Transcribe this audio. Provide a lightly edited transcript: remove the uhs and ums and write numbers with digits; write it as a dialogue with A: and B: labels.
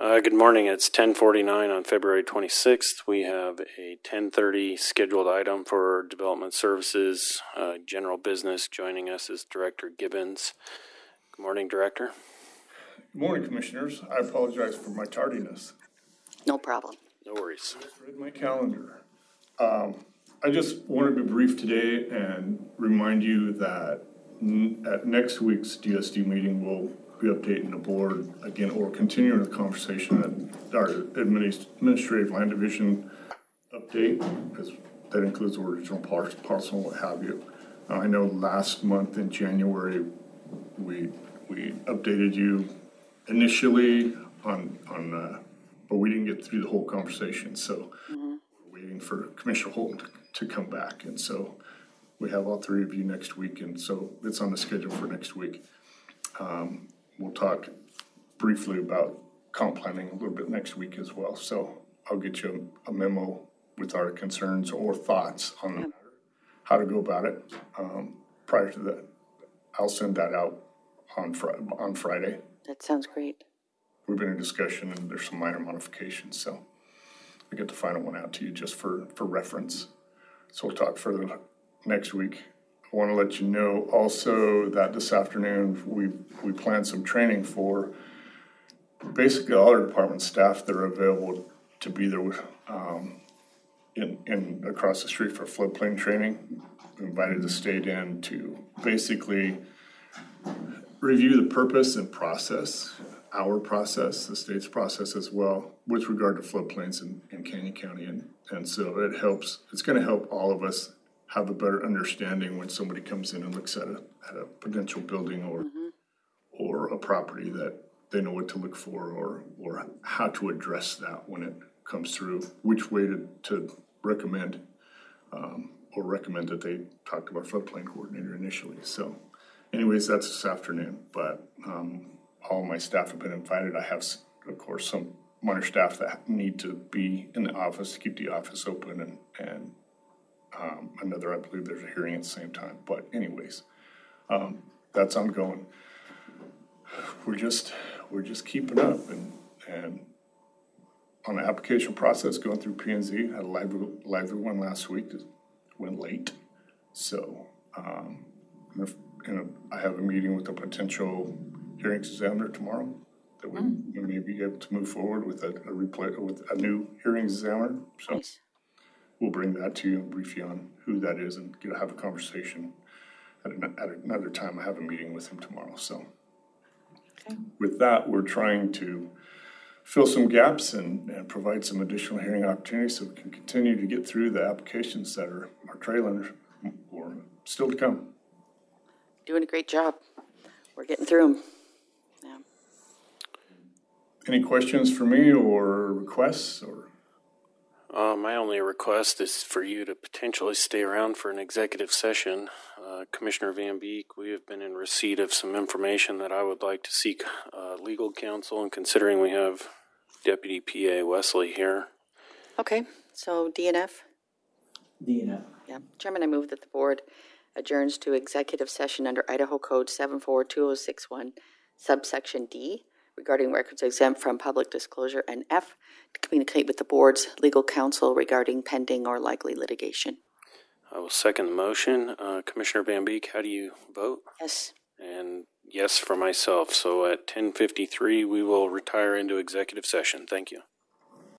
A: Good morning. It's 10:49 on February 26th. We have a 10:30 scheduled item for Development Services, General Business. Joining us is Director Gibbons. Good morning, Director.
B: Good morning, Commissioners. I apologize for my tardiness.
C: No problem.
A: No worries.
B: I just read my calendar. I just want to be brief today and remind you that at next week's DSD meeting, we'll be updating the board again, or continuing the conversation at our administrative land division update, because that includes the original parcel and what have you. I know last month in January, we updated you initially on but we didn't get through the whole conversation, so we're waiting for Commissioner Holton to come back, and so we have all three of you next week, and so it's on the schedule for next week. We'll talk briefly about comp planning a little bit next week as well, so I'll get you a memo with our concerns or thoughts on the matter, how to go about it. Prior to that, I'll send that out on Friday.
C: That sounds great.
B: We've been in discussion and there's some minor modifications, so I get the final one out to you just for reference. So we'll talk further next week. I want to let you know also that this afternoon we plan some training for basically all our department staff that are available to be there in across the street for floodplain training. We invited the state in to basically review the purpose and process, our process, the state's process as well, with regard to floodplains in Canyon County. And so it's going to help all of us have a better understanding when somebody comes in and looks at a potential building or a property, that they know what to look for or how to address that when it comes through, which way to recommend or recommend that they talk to our floodplain coordinator initially. So anyways, that's this afternoon, but all of my staff have been invited. I have, of course, some minor staff that need to be in the office to keep the office open, and another, I believe there's a hearing at the same time. But anyways, that's ongoing. We're just keeping up, and on the application process, going through P&Z, had a lively one last week. It went late, so I have a meeting with a potential hearings examiner tomorrow that we may be able to move forward with a new hearings examiner. So nice. We'll bring that to you and brief you on who that is and have a conversation at another time. I have a meeting with him tomorrow. So with that, we're trying to fill some gaps and provide some additional hearing opportunities so we can continue to get through the applications that are trailing or still to come.
C: Doing a great job. We're getting through them. Yeah.
B: Any questions for me or requests? Or
A: my only request is for you to potentially stay around for an executive session. Commissioner Van Beek, we have been in receipt of some information that I would like to seek legal counsel, and considering we have Deputy PA Wesley here.
C: Okay, so DNF?
D: DNF.
C: Yeah. Chairman, I move that the board adjourns to executive session under Idaho Code 742061, subsection D, regarding records exempt from public disclosure, and F, to communicate with the board's legal counsel regarding pending or likely litigation.
A: I will second the motion. Commissioner Van Beek, how do you vote?
C: Yes.
A: And yes for myself. So at 10:53, we will retire into executive session. Thank you.